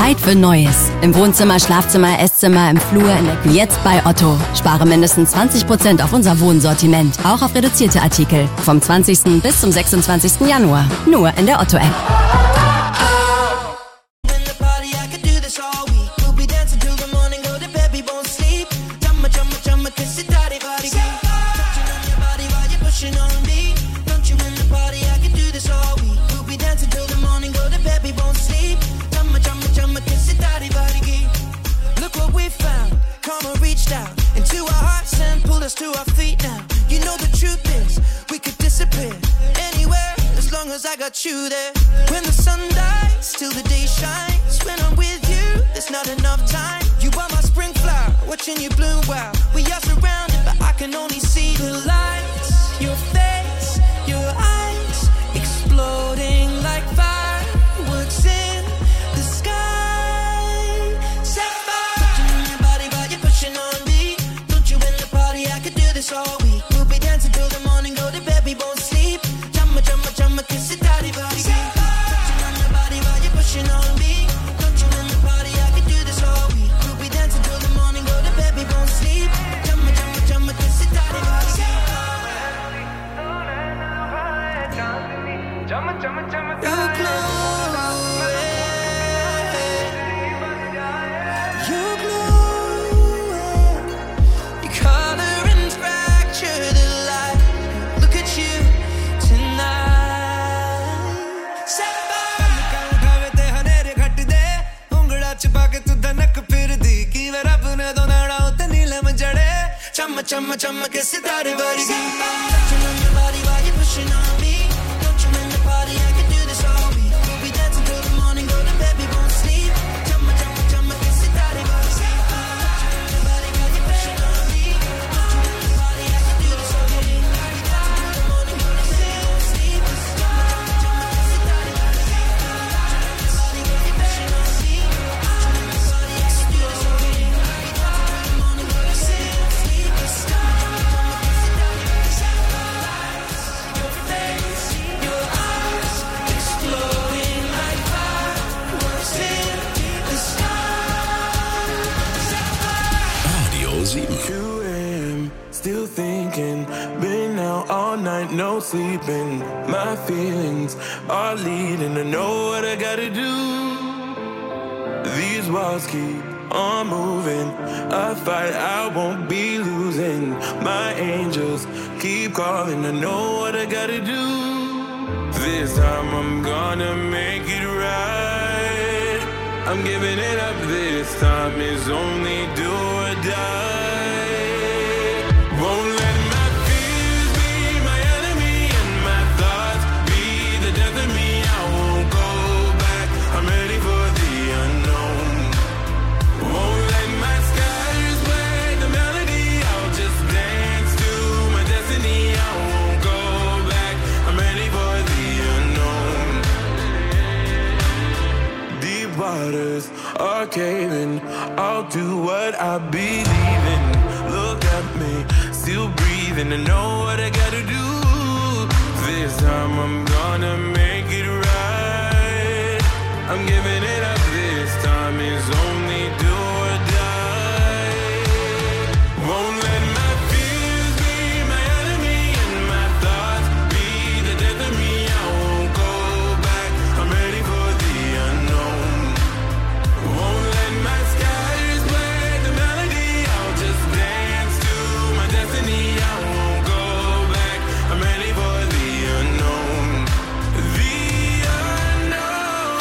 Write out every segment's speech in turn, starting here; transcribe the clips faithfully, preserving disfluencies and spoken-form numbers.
Zeit für Neues. Im Wohnzimmer, Schlafzimmer, Esszimmer, im Flur, in der jetzt bei Otto. Spare mindestens zwanzig Prozent auf unser Wohnsortiment. Auch auf reduzierte Artikel. Vom zwanzigsten bis zum sechsundzwanzigsten Januar. Nur in der Otto-App. To our feet now. You know the truth is we could disappear anywhere as long as I got you there. When the sun dies till the day shines, when I'm with you there's not enough time. You are my spring flower, watching you bloom. Wow, we are surrounded but I can only see the lights. Your face, your eyes exploding like fireworks in the sky. Set fire. Touching on your body while you're pushing on me. Don't you in the party, I could do this all week. We'll be dancing till the morning, go to bed, we won't sleep. Chumma, chumma, chumma, kiss it, daddy, body. Touching on your body while you're pushing on me. Don't you in the party, I could do this all week. We'll be dancing till the morning, go to bed, we won't sleep. Chumma, chumma, chumma, kiss it, daddy, body. You're close. Chumma, chumma, chumma, kiss it, daddy, body. Touching on your body while you're pushing on me. Don't you in the party, I can do this all week. We'll be dancing till the morning, go to bed, we won't sleep. Chumma, chumma, chumma, kiss it, daddy, body. Touching on your body while you're pushing on me. Don't you in the party, I can do this all week. We'll be dancing till the morning, go to bed, we won't sleep. Chumma, chumma, chumma, kiss it, daddy, body. Touching on your body while you're pushing on me. Don't you in the party, I can do this all week. We'll be dancing till the morning, go to bed. two a.m. Still thinking, been out all night, no sleeping. My feelings are leading to know what I gotta do. These walls keep on moving. I fight, I won't be losing. My angels keep calling to know what I gotta do. This time I'm gonna make it right. I'm giving it up this time, it's only do or die. Won't let my fears be my enemy and my thoughts be the death of me. I won't go back, I'm ready for the unknown. Won't let my skies play the melody, I'll just dance to my destiny. I won't go back, I'm ready for the unknown. Deep waters are caving, I'll do what I believe in. Look at me, still breathing, I know what I gotta do. This time I'm gonna make it right. I'm giving it up this time, it's only do or die. Won't let my fears be my enemy and my thoughts be the death of me. I won't go back, I'm ready for the unknown. Won't let my skies play the melody, I'll just dance to my destiny. I won't go back, I'm ready for the unknown. The unknown.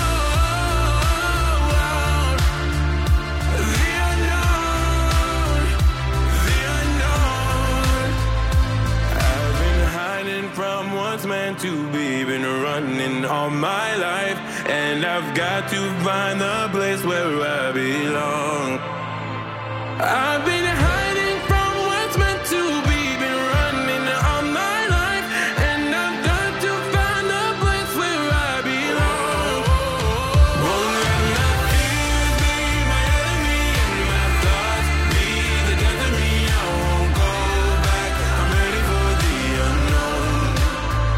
The unknown. The unknown. I've been hiding from what's meant to be, been running all my life, and I've got to find the place where I belong. I've been hiding from what's meant to be, been running all my life, and I've got to find the place where I belong. Won't let my fears be my enemy and my thoughts be the death of me. I won't go back, I'm ready for the unknown.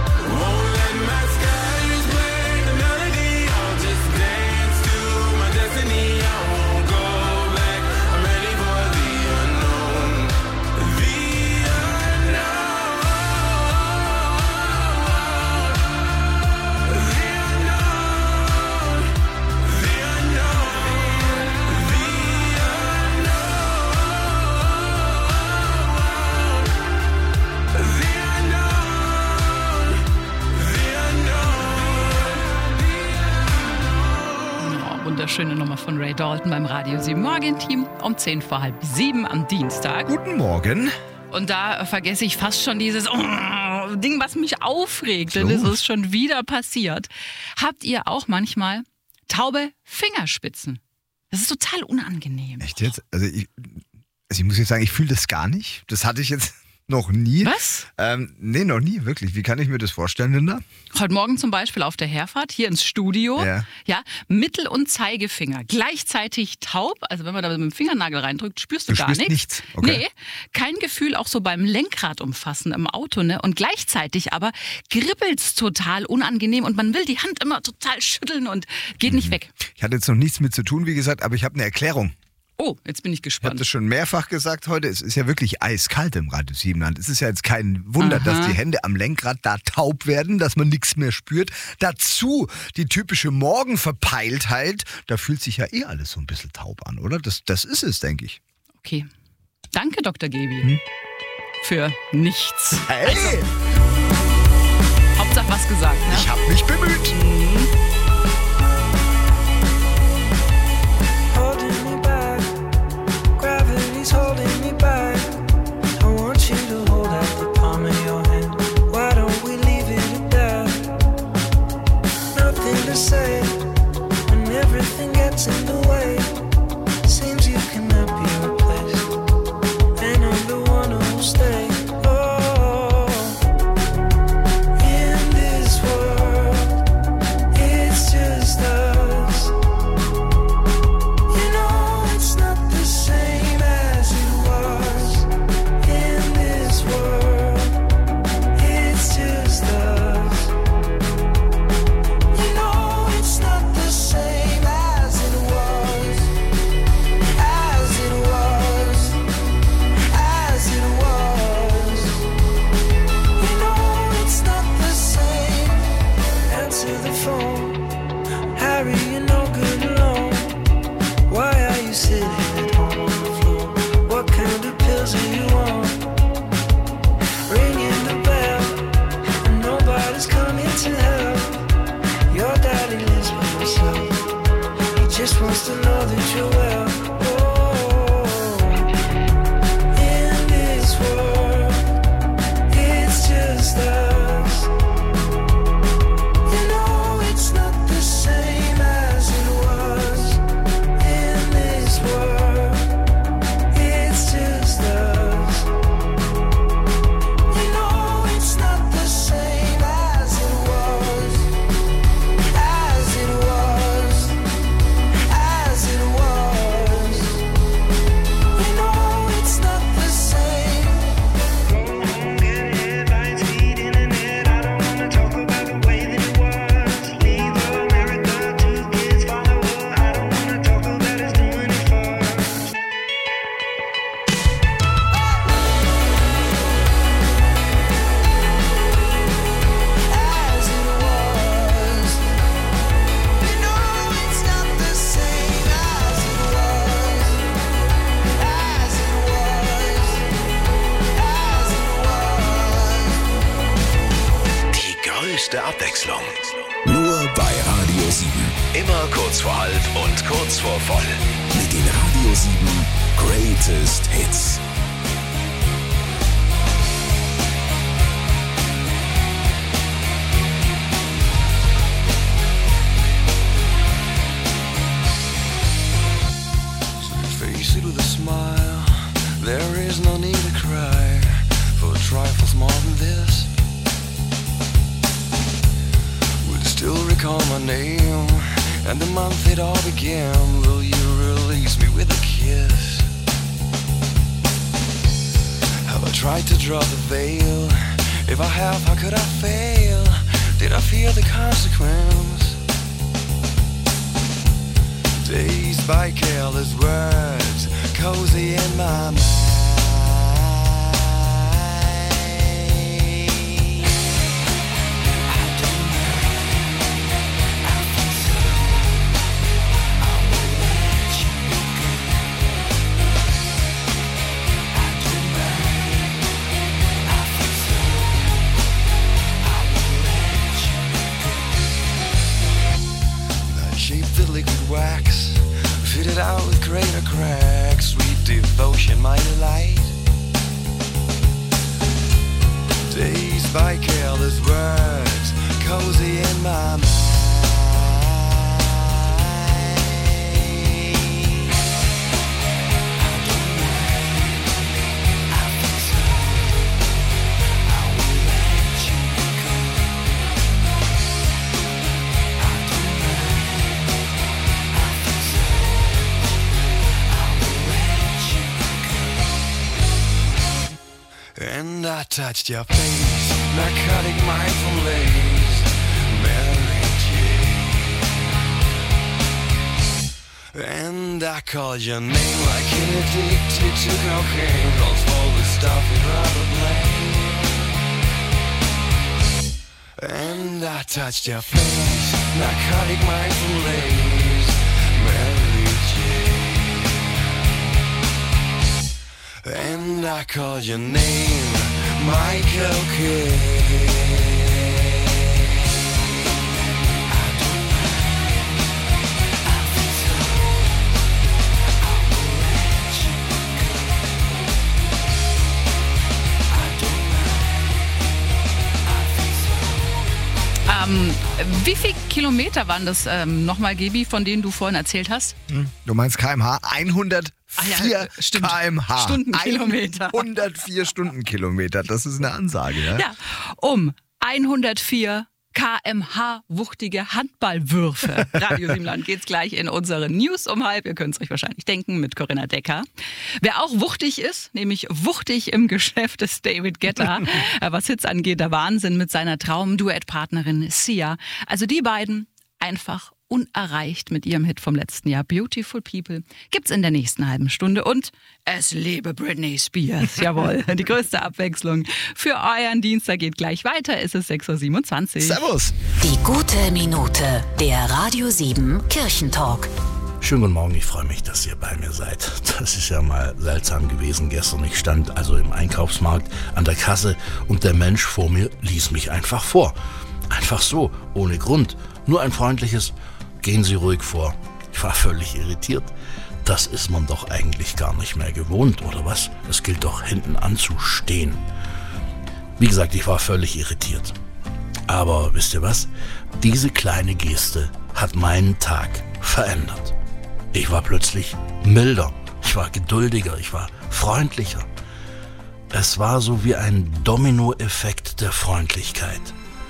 Won't let my skies play the melody, I'll just dance to my destiny. wunderschöne Nummer von Ray Dalton beim Radio sieben Morgen-Team um zehn vor halb sieben am Dienstag. Guten Morgen. Und da vergesse ich fast schon dieses oh, Ding, was mich aufregt, denn es ist schon wieder passiert. Habt ihr auch manchmal taube Fingerspitzen? Das ist total unangenehm. Echt jetzt? Also ich, also ich muss jetzt sagen, ich fühle das gar nicht. Das hatte ich jetzt noch nie. Was? Ähm, nee, noch nie, wirklich. Wie kann ich mir das vorstellen, Linda? Heute Morgen zum Beispiel auf der Herfahrt hier ins Studio. Ja. Ja, Mittel- und Zeigefinger gleichzeitig taub. Also wenn man da mit dem Fingernagel reindrückt, spürst du, Du gar spürst nichts. nichts? Okay. Nee, kein Gefühl auch so beim Lenkrad umfassen im Auto. Ne? Und gleichzeitig aber kribbelt's total unangenehm und man will die Hand immer total schütteln und geht nicht weg. Ich hatte jetzt noch nichts mit zu tun, wie gesagt, aber ich habe eine Erklärung. Oh, jetzt bin ich Ich habe gespannt. das schon mehrfach gesagt heute. Es ist ja wirklich eiskalt im Radio Siebenland. Es ist ja jetzt kein Wunder, Aha. dass die Hände am Lenkrad da taub werden, dass man nichts mehr spürt. Dazu die typische Morgenverpeiltheit. Da fühlt sich ja eh alles so ein bisschen taub an, oder? Das, das ist es, denke ich. Okay. Danke, Doktor Gebi. Hm? Für nichts. Hey! Hauptsache was gesagt, ne? Ich habe mich bemüht. Holding me back, gravity's holding me back. I want you to hold out the palm of your hand. Why don't we leave it at that? Nothing to say when everything gets in the way. Seems you cannot be replaced, and I'm the one who'll stay. Oh, in this world, it's just us. You know it's not the same as it was. In this world, it's just us. You know it's not the same as it was. As it was. As it was. You know it's not the same. Answer the phone. Harry, you're no good alone. Why are you sitting at home on the floor? What kind of pills are you on? Ringing the bell, and nobody's coming to help. Your daddy lives by himself. He just wants to know that you're well. Oh, in this world, it's just us. You know it's not the same as it was. In this world, it's just us. You know it's not the same as it was. As it was. As it was. You know it's not the same. Go home, get headlines, feed internet. I don't wanna talk about the way that it was. Leave America, two kids follow her. I don't wanna talk about us doing it first. As it was. You know it's not the same as it was. As it was. As it was. Die größte Abwechslung. Nur bei Radio sieben. Immer kurz vor halb und kurz vor voll. Mit den Radio sieben Greatest Hits. Face it with a smile. There is no need to cry for trifles more than this. Will you still recall my name and the month it all began? Will you release me with a kiss? Have I tried to draw the veil? If I have, how could I fail? Did I fear the consequence? Dazed by careless words, cozy in my mind. I don't know, I think so. I will let you go. I don't know, I think so. I will let you go. Thy shape fiddly with wax, fitted out with greater cracks. Sweet devotion, my delight. Dazed by careless words, cozy in my mind. And I touched your face, narcotic mindful lace, Mary Jane. And I called your name like an addicted to cocaine, calls all the stuff you'd rather blame. And I touched your face, narcotic mindful lace, Mary Jane. And I called your name, Michael Kidd. Ähm, wie viele Kilometer waren das ähm, nochmal, Gebi, von denen du vorhin erzählt hast? Hm, du meinst Kilometer pro Stunde? hundertvier Ach ja, stimmt. Kilometer pro Stunde. Stundenkilometer. hundertvier Stundenkilometer, das ist eine Ansage, ja? Ja, um hundertvier Kilometer pro Stunde wuchtige Handballwürfe. Radio Siebenland geht's gleich in unsere News um halb. Ihr könnt es euch wahrscheinlich denken, mit Corinna Decker. Wer auch wuchtig ist, nämlich wuchtig im Geschäft, ist David Guetta. Was Hits angeht, der Wahnsinn mit seiner Traum-Duettpartnerin Sia. Also die beiden einfach unerreicht mit ihrem Hit vom letzten Jahr, Beautiful People, gibt's in der nächsten halben Stunde. Und es lebe Britney Spears, jawohl. Die größte Abwechslung für euren Dienstag geht gleich weiter. Es ist sechs Uhr siebenundzwanzig. Servus. Die gute Minute, der Radio sieben Kirchentalk. Schönen guten Morgen, ich freue mich, dass ihr bei mir seid. Das ist ja mal seltsam gewesen gestern. Ich stand also im Einkaufsmarkt an der Kasse und der Mensch vor mir ließ mich einfach vor. Einfach so, ohne Grund. Nur ein freundliches "Gehen Sie ruhig vor." Ich war völlig irritiert. Das ist man doch eigentlich gar nicht mehr gewohnt, oder was? Es gilt doch, hinten anzustehen. Wie gesagt, ich war völlig irritiert. Aber wisst ihr was? Diese kleine Geste hat meinen Tag verändert. Ich war plötzlich milder, ich war geduldiger, ich war freundlicher. Es war so wie ein Dominoeffekt der Freundlichkeit.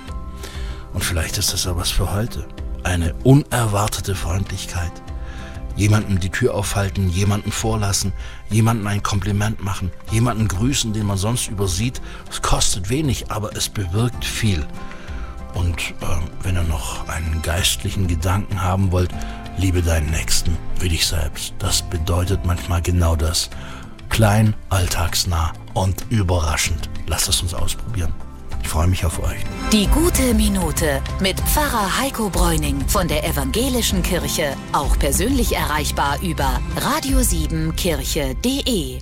Und vielleicht ist das ja was für heute. Eine unerwartete Freundlichkeit. Jemandem die Tür aufhalten, jemanden vorlassen, jemanden ein Kompliment machen, jemanden grüßen, den man sonst übersieht. Es kostet wenig, aber es bewirkt viel. Und äh, wenn ihr noch einen geistlichen Gedanken haben wollt, liebe deinen Nächsten wie dich selbst. Das bedeutet manchmal genau das. Klein, alltagsnah und überraschend. Lasst es uns ausprobieren. Ich freue mich auf euch. Die gute Minute mit Pfarrer Heiko Bräuning von der Evangelischen Kirche. Auch persönlich erreichbar über radio sieben kirche punkt de.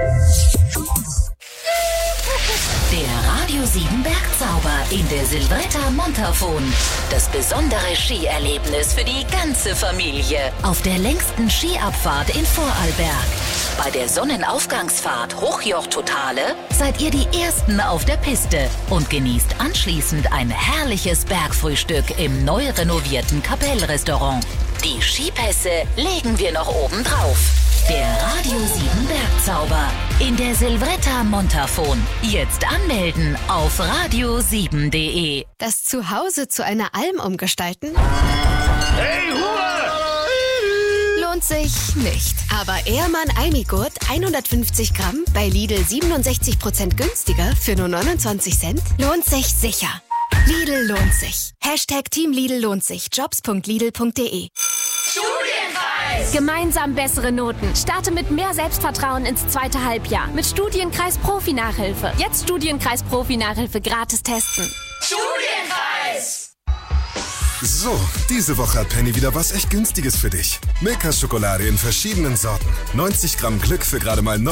Der Radio sieben Bergzauber in der Silvretta Montafon. Das besondere Skierlebnis für die ganze Familie. Auf der längsten Skiabfahrt in Vorarlberg. Bei der Sonnenaufgangsfahrt Hochjoch-Totale seid ihr die Ersten auf der Piste und genießt anschließend ein herrliches Bergfrühstück im neu renovierten Kapellrestaurant. Die Skipässe legen wir noch oben drauf. Der Radio sieben Bergzauber in der Silvretta Montafon. Jetzt anmelden auf radio sieben punkt de. Das Zuhause zu einer Alm umgestalten? Hey, Ruhe! Lohnt sich nicht. Aber Ehrmann Almigurt hundertfünfzig Gramm bei Lidl siebenundsechzig Prozent günstiger für nur neunundzwanzig Cent lohnt sich sicher. Lidl lohnt sich. Hashtag Team Lidl lohnt sich. jobs punkt lidl punkt de. Studienkreis! Gemeinsam bessere Noten. Starte mit mehr Selbstvertrauen ins zweite Halbjahr. Mit Studienkreis Profi-Nachhilfe. Jetzt Studienkreis Profi-Nachhilfe gratis testen. Studienkreis! So, diese Woche hat Penny wieder was echt Günstiges für dich. Milka-Schokolade in verschiedenen Sorten. neunzig Gramm Glück für gerade mal